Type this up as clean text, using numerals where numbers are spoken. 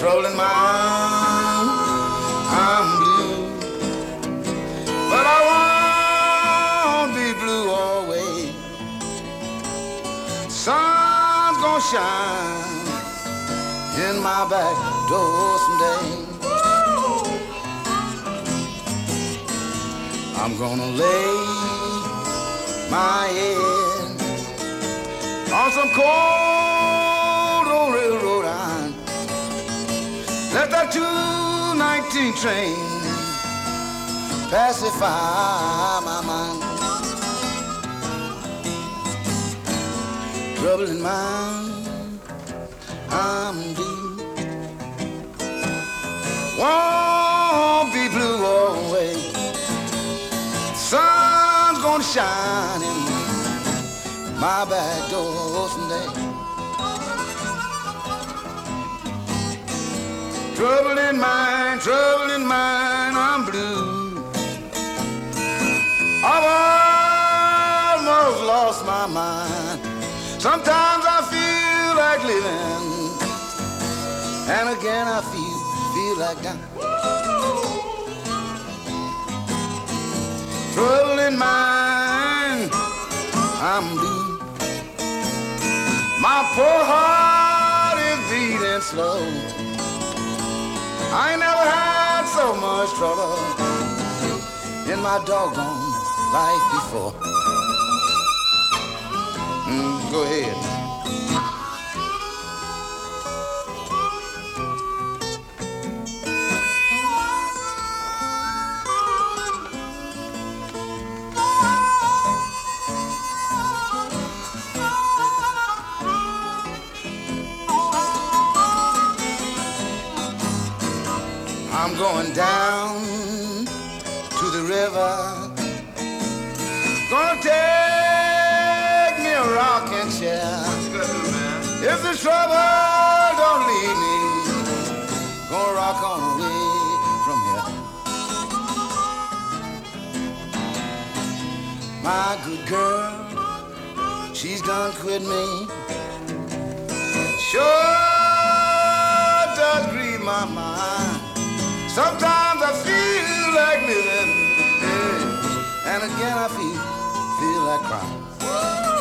Trouble in mind, I'm blue, but I won't be blue always. Sun's gonna shine in my back door someday. I'm gonna lay my head on some cold old railroad iron. Let that 219 train pacify my mind. Trouble in mind, I'm blue. Won't be blue always. Sun's gonna shine in my back door someday. Trouble in mind, I'm blue. I've almost lost my mind. Sometimes I feel like living, and again I feel like dying. Trouble in mind, I'm blue. My poor heart is beating slow. I ain't never had so much trouble in my doggone life before. Go ahead. I'm going down to the river, gonna take me a rocking chair. What you gonna do, man? If the trouble don't leave me, gonna rock on away from here. My good girl, she's done quit me. Sure does grieve my mind. Sometimes I feel like living, yeah, and again I feel like crying.